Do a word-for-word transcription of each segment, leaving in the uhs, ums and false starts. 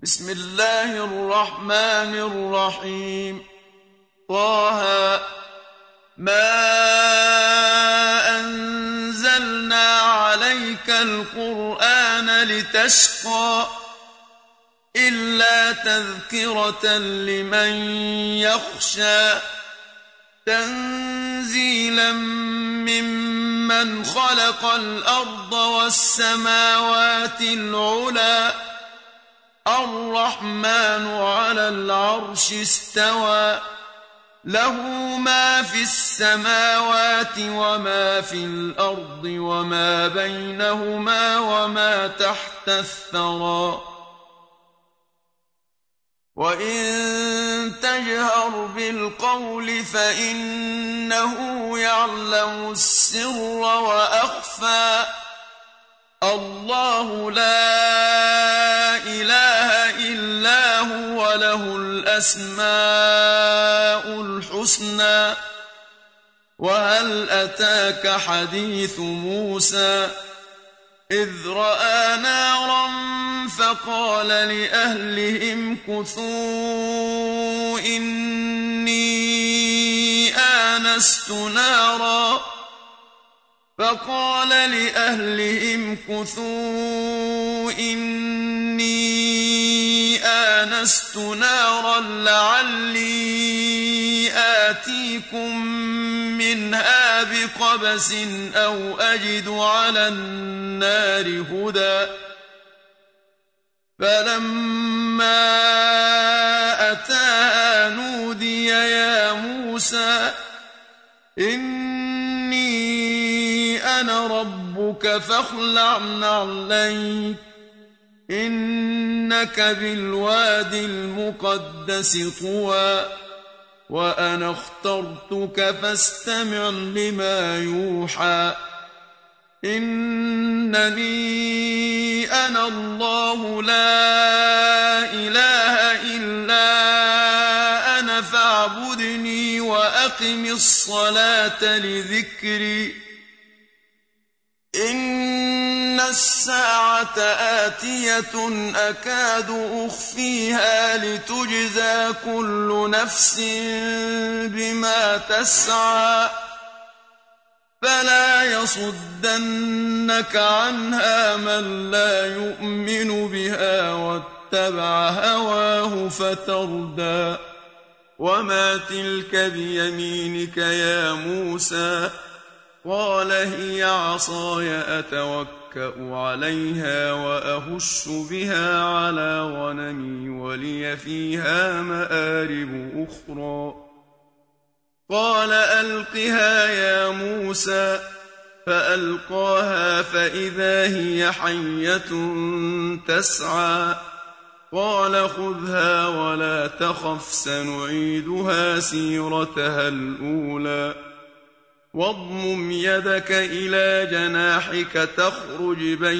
بسم الله الرحمن الرحيم. طه ما أنزلنا عليك القرآن لتشقى إلا تذكرة لمن يخشى تنزيلا ممن خلق الأرض والسماوات العلى الرحمن على العرش استوى له ما في السماوات وما في الأرض وما بينهما وما تحت الثرى وإن تجهر بالقول فإنه يعلم السر وأخفى الله لا إله إلا هو له الأسماء الحسنى. وهل أتاك حديث موسى إذ رأى نارا فقال لأهلهم كثوا إني آنست نارا فقال لأهلهم كثوا إني آنست نارا لعلي آتيكم منها بقبس أو أجد على النار هدى فلما أتاها نودي يا موسى إني أنا ربك فاخلع نعليك إنك بالواد المقدس طوى وأنا اخترتك فاستمع لما يوحى إنني أنا الله لا إله إلا أنا فاعبدني وأقم الصلاة لذكري إن الساعة آتية أكاد أخفيها لتجزى كل نفس بما تسعى فلا يصدنك عنها من لا يؤمن بها واتبع هواه فتردى وما تلك بيمينك يا موسى قال هي عصاي أتوكأ عليها وأهش بها على غنمي ولي فيها مآرب أخرى قال ألقها يا موسى فألقاها فإذا هي حية تسعى قال خذها ولا تخف سنعيدها سيرتها الأولى واضمم يدك إلى جناحك تخرج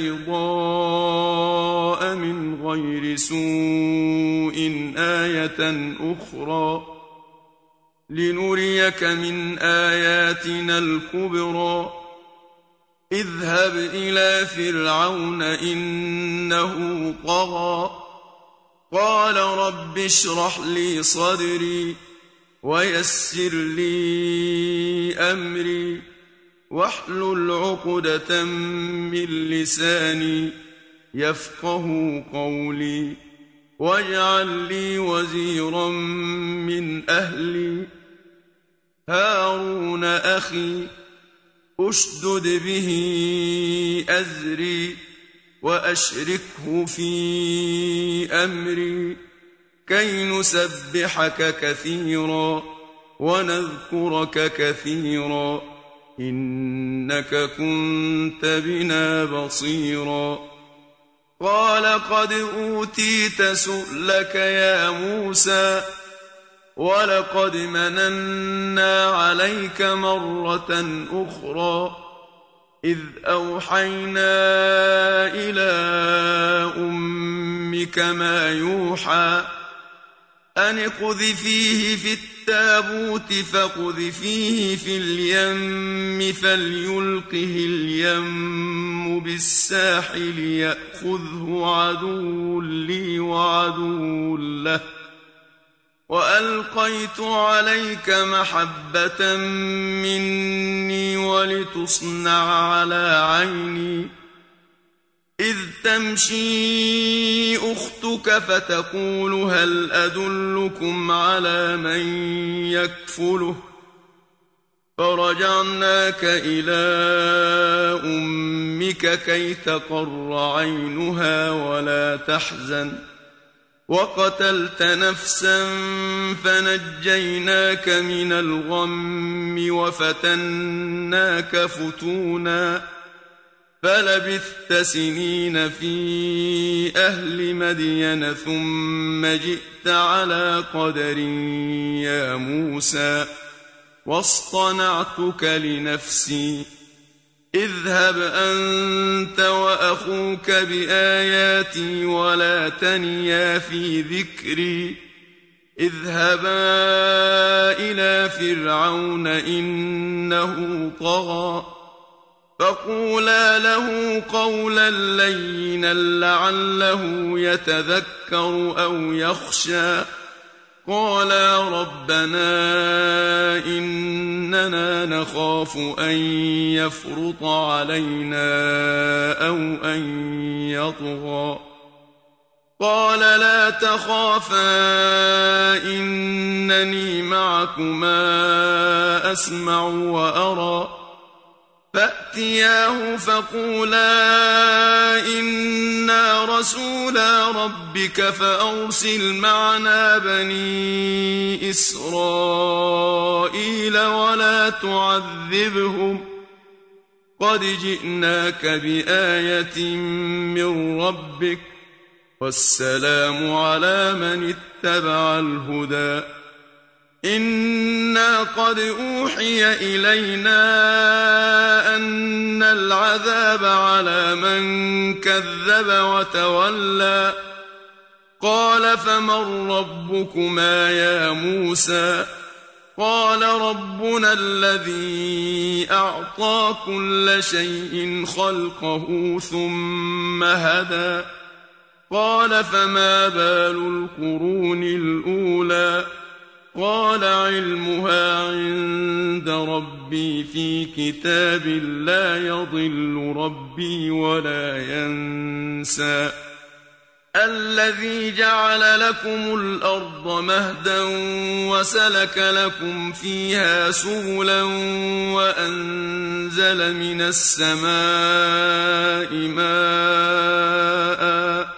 بيضاء من غير سوء آية أخرى لنريك من آياتنا الكبرى اذهب إلى فرعون إنه طغى قال رب اشرح لي صدري ويسر لي أمري واحلل عقدة من لساني يفقه قولي واجعل لي وزيرا من أهلي هارون أخي أشدد به أزري وأشركه في أمري كي نسبحك كثيرا ونذكرك كثيرا إنك كنت بنا بصيرا قال قد أوتيت سؤلك يا موسى ولقد مننا عليك مرة أخرى إذ أوحينا إلى أمك ما يوحى أن اقذفيه في التنين التابوت فاقذفيه في اليم فليلقه اليم بالساحل يأخذه عدو لي وعدو له وألقيت عليك محبة مني ولتصنع على عيني إذ تمشي أختك فتقول هل أدلكم على من يكفله فرجعناك إلى أمك كي تقر عينها ولا تحزن وقتلت نفسا فنجيناك من الغم وفتناك فتونا فلبثت سنين في أهل مدين ثم جئت على قدر يا موسى واصطنعتك لنفسي اذهب أنت وأخوك بآياتي ولا تنيا في ذكري اذهبا إلى فرعون إنه طغى فقولا له قولا لينا لعله يتذكر أو يخشى قالا ربنا إننا نخاف أن يفرط علينا أو أن يطغى قال لا تخافا إنني معكما أسمع وأرى فأتياه فقولا إنا رسولا ربك فأرسل معنا بني إسرائيل ولا تعذبهم قد جئناك بآية من ربك والسلام على من اتبع الهدى إنا قد أوحي إلينا أن العذاب على من كذب وتولى قال فمن ربكما يا موسى قال ربنا الذي أعطى كل شيء خلقه ثم هدى قال فما بال القرون الأولى قال علمها عند ربي في كتاب لا يضل ربي ولا ينسى الذي جعل لكم الأرض مهدا وسلك لكم فيها سبلا وأنزل من السماء ماء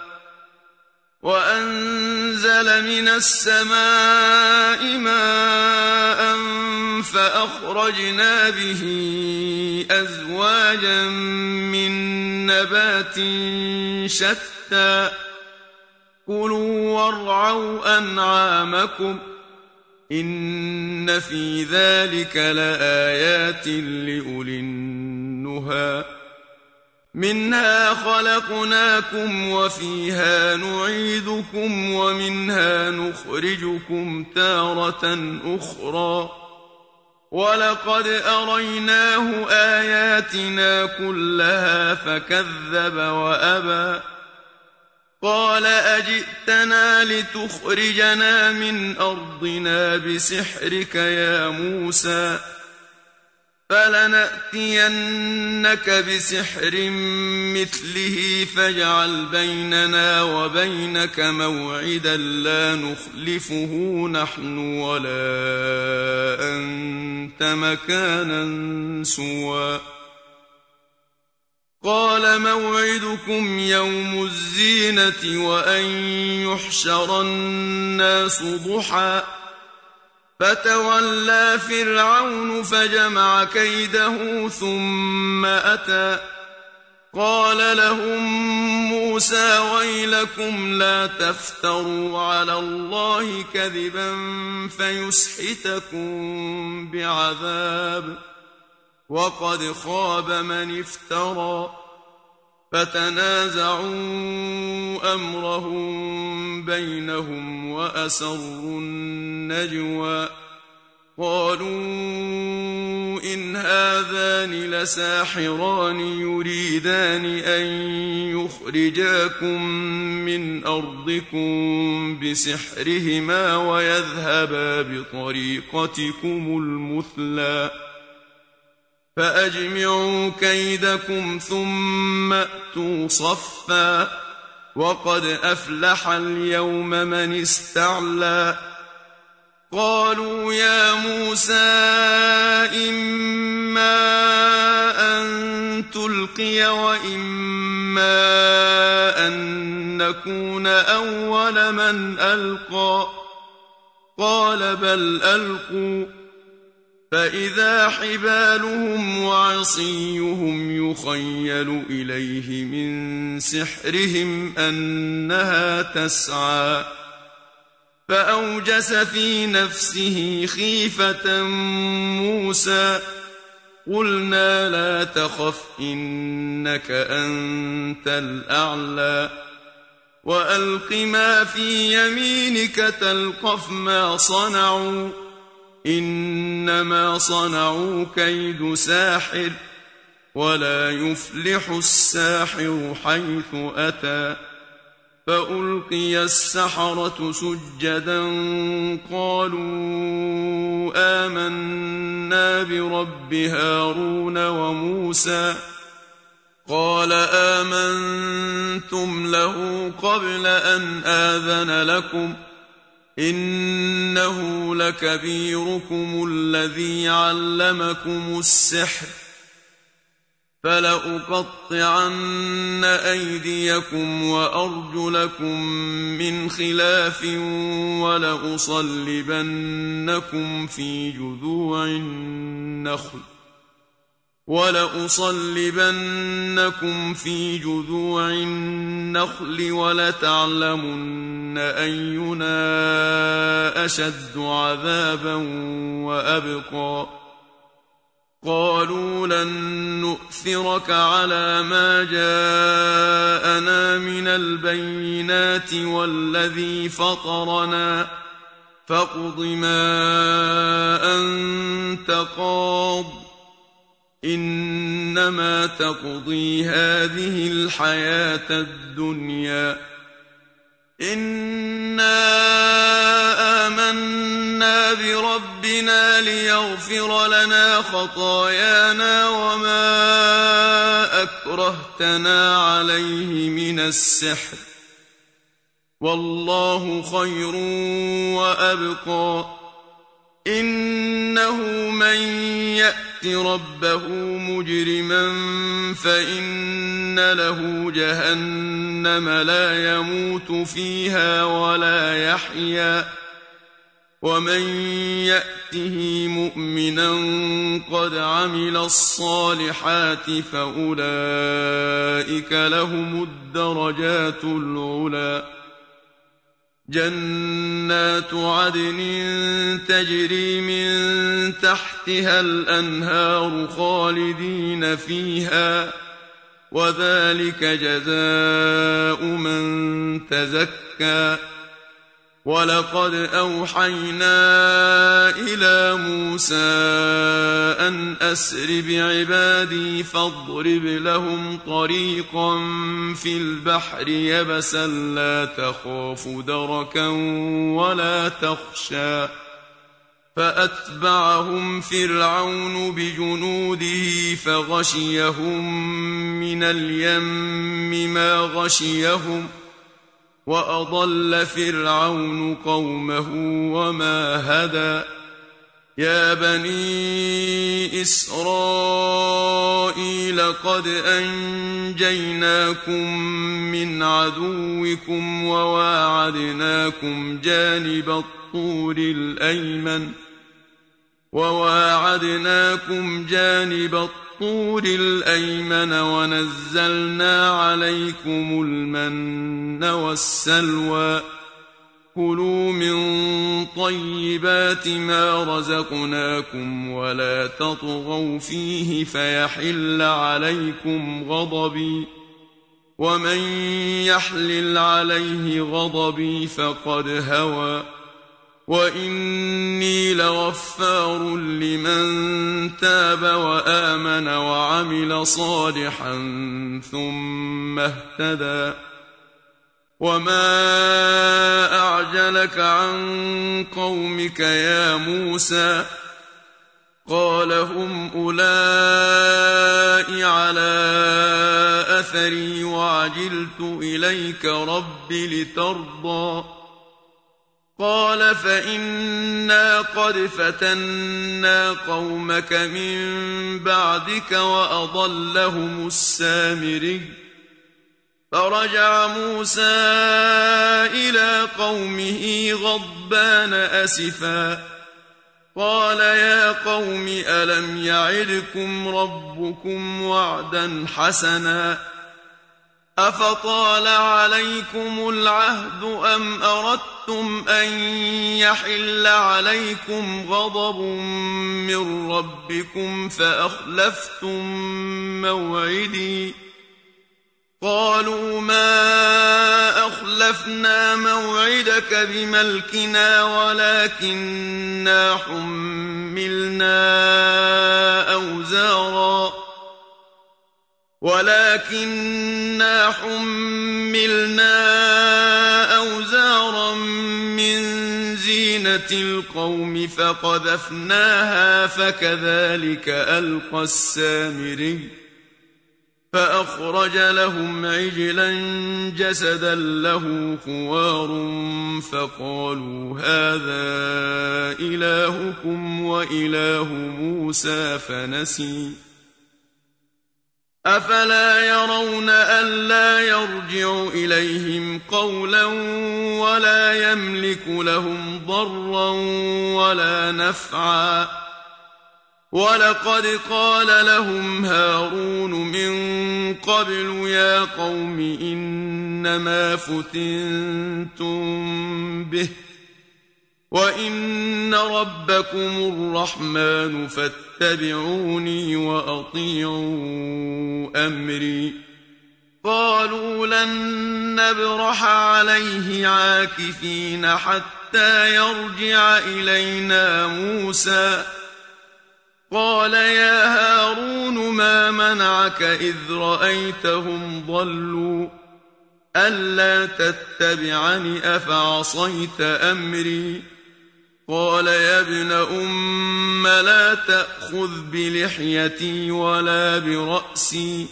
وأنزل من السماء ماء فأخرجنا به أزواجا من نبات شتى كلوا وارعوا أنعامكم إن في ذلك لآيات لأولي النهى منها خلقناكم وفيها نعيدكم ومنها نخرجكم تارة أخرى ولقد أريناه آياتنا كلها فكذب وأبى قال أجئتنا لتخرجنا من أرضنا بسحرك يا موسى فلنأتينك بسحر مثله فاجعل بيننا وبينك موعدا لا نخلفه نحن ولا أنت مكانا سوى قال موعدكم يوم الزينة وأن يحشر الناس ضحى فتولى فرعون فجمع كيده ثم أتى قال لهم موسى ويلكم لا تفتروا على الله كذبا فيسحتكم بعذاب وقد خاب من افترى فتنازعوا أمرهم بينهم وأسروا النجوى قالوا إن هذان لساحران يريدان أن يخرجاكم من أرضكم بسحرهما ويذهبا بطريقتكم المثلى فأجمعوا كيدكم ثم أتوا صفا وقد أفلح اليوم من استعلى قالوا يا موسى إما أن تلقي وإما أن نكون أول من ألقى قال بل ألقوا فإذا حبالهم وعصيهم يخيل إليه من سحرهم أنها تسعى فأوجس في نفسه خيفة موسى قلنا لا تخف إنك أنت الأعلى وألق ما في يمينك تلقف ما صنعوا إنما صنعوا كيد ساحر ولا يفلح الساحر حيث أتى فألقي السحرة سجدا قالوا آمنا برب هارون وموسى قال آمنتم له قبل أن آذن لكم إنه لكبيركم الذي علمكم السحر فلأقطعن أيديكم وأرجلكم من خلاف ولأصلبنكم في جذوع النخل ولأصلبنكم في جذوع النخل ولتعلمن أينا أشد عذابا وأبقى قالوا لن نؤثرك على ما جاءنا من البينات والذي فطرنا فاقض ما أنت قاض إنما تقضي هذه الحياة الدنيا إنا آمنا بربنا ليغفر لنا خطايانا وما أكرهتنا عليه من السحر والله خير وأبقى إنه من يأت ربه مجرما فإن له جهنم لا يموت فيها ولا يحيا ومن يأته مؤمنا قد عمل الصالحات فأولئك لهم الدرجات العلى جنات عدن تجري من تحتها الأنهار خالدين فيها وذلك جزاء من تزكى ولقد أوحينا إلى موسى أن أسر بعبادي فاضرب لهم طريقا في البحر يبسا لا تخاف دركا ولا تخشى فأتبعهم فرعون بجنوده فغشيهم من اليم ما غشيهم وأضل فرعون قومه وما هدى يا بني إسرائيل قد أنجيناكم من عدوكم وواعدناكم جانب الطور الأيمن وواعدناكم جانب الطور الطور الأيمن ونزلنا عليكم المن والسلوى كلوا من طيبات ما رزقناكم ولا تطغوا فيه فيحل عليكم غضبي ومن يحلل عليه غضبي فقد هوى وإني لغفار لمن تاب وآمن وعمل صالحا ثم اهتدى. وما أعجلك عن قومك يا موسى؟ قال هم أولئك على أثري وعجلت إليك رب لترضى. قال فإنا قد فتنا قومك من بعدك وأضلهم السامري. فرجع موسى إلى قومه غضبان أسفا قال يا قوم ألم يعدكم ربكم وعدا حسنا أفطال عليكم العهد أم أردتم أن يحل عليكم غضب من ربكم فأخلفتم موعدي؟ قالوا ما أخلفنا موعدك بملكنا ولكننا حملنا أوزارا ولكننا حملنا أوزارا من زينة القوم فقذفناها فكذلك ألقى السامري. فأخرج لهم عجلا جسدا له خوار فقالوا هذا إلهكم وإله موسى فنسي. أفلا يرون ألا يرجع إليهم قولا ولا يملك لهم ضرا ولا نفعا؟ ولقد قال لهم هارون من قبل يا قوم إنما فتنتم به وإن ربكم الرحمن فاتبعوني وأطيعوا أمري. قالوا لن نبرح عليه عاكفين حتى يرجع إلينا موسى. قال يا هارون ما منعك إذ رأيتهم ضلوا ألا تتبعني أفعصيت أمري؟ قال يا ابن أم لا تأخذ بلحيتي ولا برأسي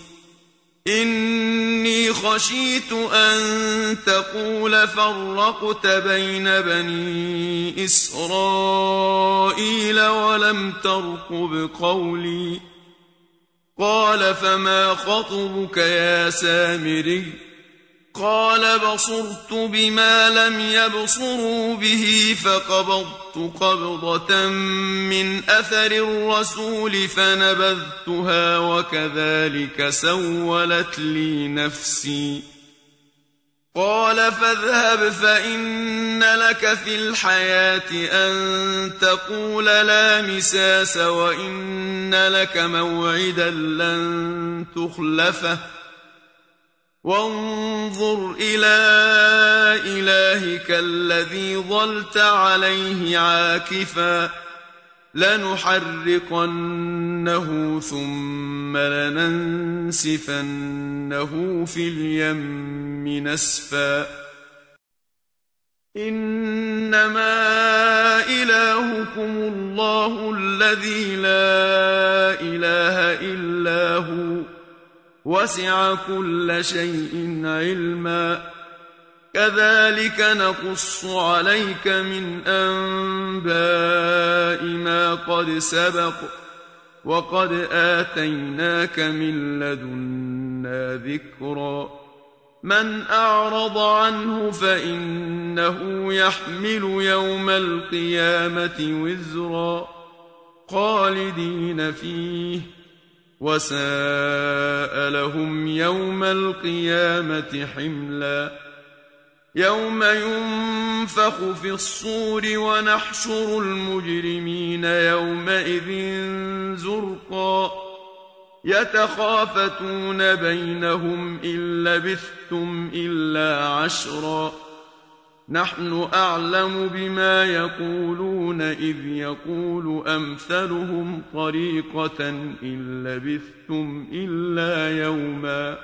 إني خشيت أن تقول فرقت بين بني إسرائيل ولم ترقب قولي. قال فما خطبك يا سامري؟ قال بصرت بما لم يبصروا به فقبضت قبضة من أثر الرسول فنبذتها وكذلك سولت لي نفسي. قال فاذهب فإن لك في الحياة أن تقول لا مساس وإن لك موعدا لن تخلفه وانظر إلى إلهك الذي ظلت عليه عاكفا لنحرقنه ثم لننسفنه في اليم نسفا. إنما إلهكم الله الذي لا إله إلا هو وسع كل شيء علما. كذلك نقص عليك من أنباء ما قد سبق وقد آتيناك من لدنا ذكرا. من أعرض عنه فإنه يحمل يوم القيامة وزرا خالدين فيه وساء لهم يوم القيامة حملا. يوم ينفخ في الصور ونحشر المجرمين يومئذ زرقا يتخافتون بينهم إن لبثتم إلا عشرا نحن أعلم بما يقولون إذ يقول أمثلهم طريقة إن لبثتم إلا يوما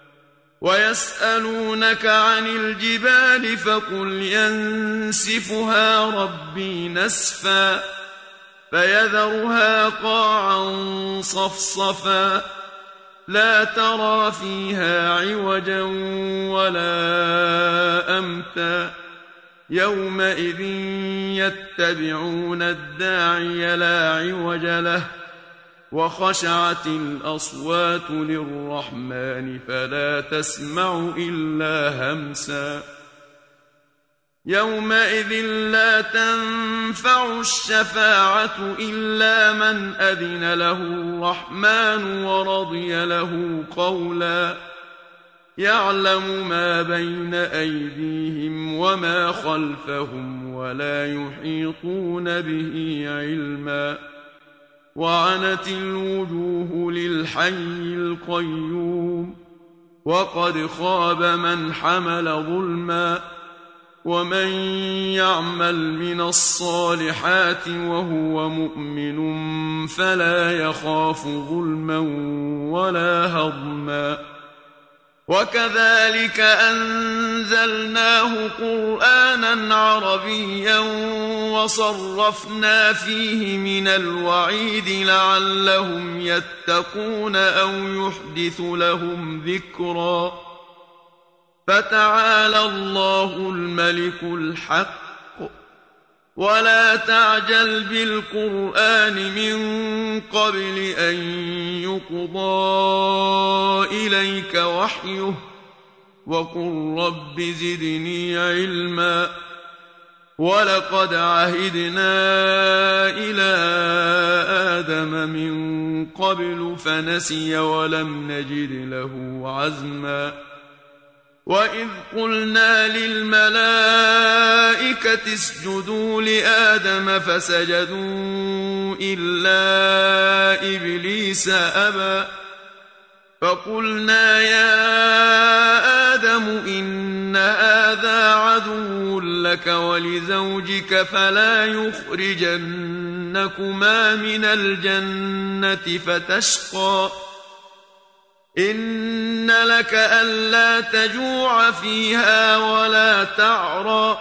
ويسألونك عن الجبال فقل ينسفها ربي نسفا فيذرها قاعا صفصفا لا ترى فيها عوجا ولا أمتا يومئذ يتبعون الداعي لا عوج له وخشعت الأصوات للرحمن فلا تسمع إلا همسا يومئذ لا تنفع الشفاعة إلا من أذن له الرحمن ورضي له قولا يعلم ما بين أيديهم وما خلفهم ولا يحيطون به علما وعنت الوجوه للحي القيوم وقد خاب من حمل ظلما ومن يعمل من الصالحات وهو مؤمن فلا يخاف ظلما ولا هضما وكذلك أنزلناه قرآنا عربيا وصرفنا فيه من الوعيد لعلهم يتقون أو يحدث لهم ذكرا فتعالى الله الملك الحق ولا تعجل بالقرآن من قبل أن يقضى إليك وحيه وقل رب زدني علما ولقد عهدنا إلى آدم من قبل فنسي ولم نجد له عزما وإذ قلنا للملائكة اسجدوا لآدم فسجدوا إلا إبليس أبى فقلنا يا آدم إن هذا عدو لك ولزوجك فلا يخرجنكما من الجنة فتشقى إن لك ألا تجوع فيها ولا تعرى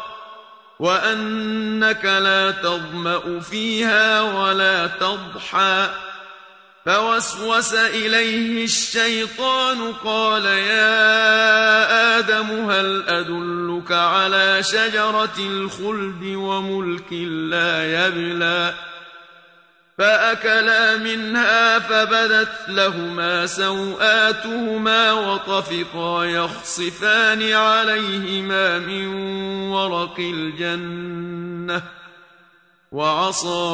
وأنك لا تظمأ فيها ولا تضحى فوسوس إليه الشيطان قال يا آدم هل أدلك على شجرة الخلد وملك لا يبلى فأكلا منها فبدت لهما سوآتهما وطفقا يخصفان عليهما من ورق الجنة وعصى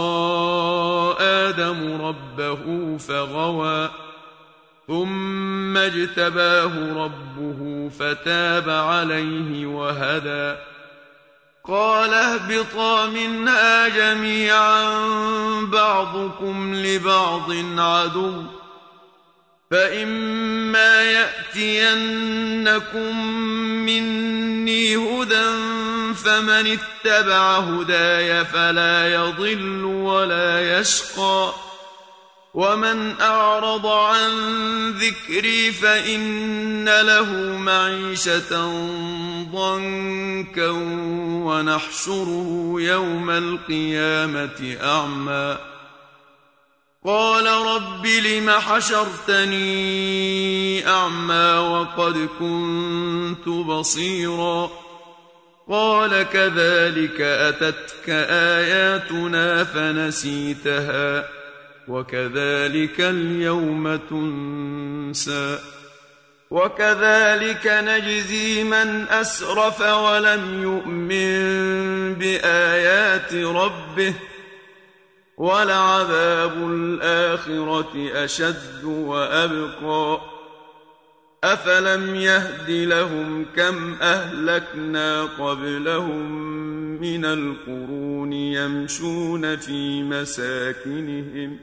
آدم ربه فغوى ثم اجتباه ربه فتاب عليه وهدى قال اهبطا منها جميعا بعضكم لبعض عدو فإما يأتينكم مني هدى فمن اتبع هداي فلا يضل ولا يشقى ومن أعرض عن ذكري فإن له معيشة ضنكا ونحشره يوم القيامة أعمى قال رب لم حشرتني أعمى وقد كنت بصيرا قال كذلك أتتك آياتنا فنسيتها وكذلك اليوم تنسى وكذلك نجزي من أسرف ولم يؤمن بآيات ربه ولعذاب الآخرة أشد وأبقى أفلم يهد لهم كم أهلكنا قبلهم من القرون يمشون في مساكنهم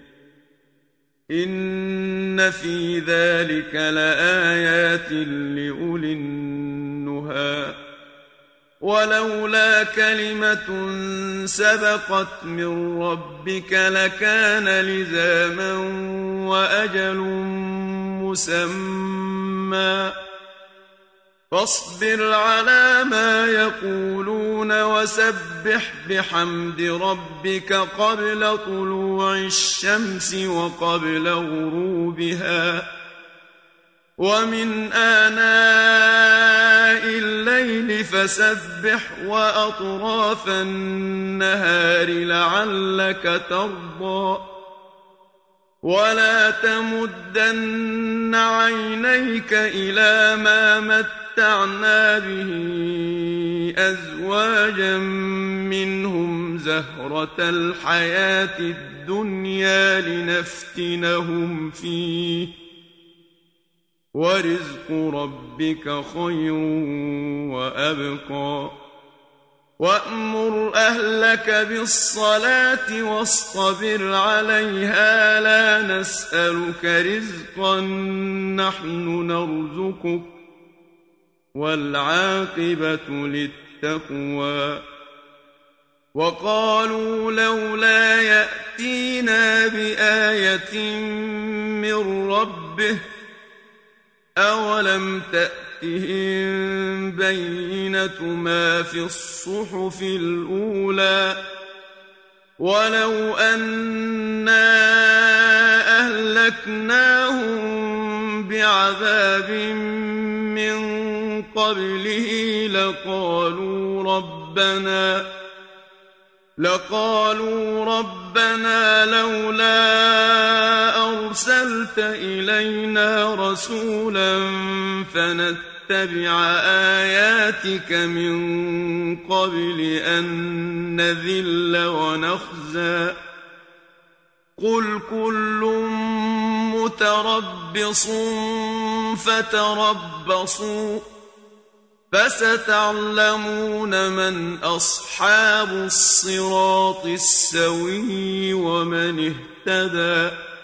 إن في ذلك لآيات لأولي النهى ولولا كلمة سبقت من ربك لكان لزاما وأجل مسمى فاصبر على ما يقولون وسبح بحمد ربك قبل طلوع الشمس وقبل غروبها ومن آناء الليل فسبح وأطراف النهار لعلك ترضى ولا تمدن عينيك إلى ما متعنا به أزواجا منهم زهرة الحياة الدنيا لنفتنهم فيه ورزق ربك خير وأبقى وأمر أهلك بالصلاة واصطبر عليها لا نسألك رزقا نحن نرزقك والعاقبة للتقوى وقالوا لولا يأتينا بآية من ربه أولم تأتهم بينة ما في الصحف الأولى ولو أنا أهلكناهم بعذاب من قبله لقالوا ربنا لقالوا ربنا لولا أرسلت إلينا رسولا فنتبع آياتك من قبل أن نذل ونخزى قل كل متربص فتربصوا فستعلمون من أصحاب الصراط السوي ومن اهتدى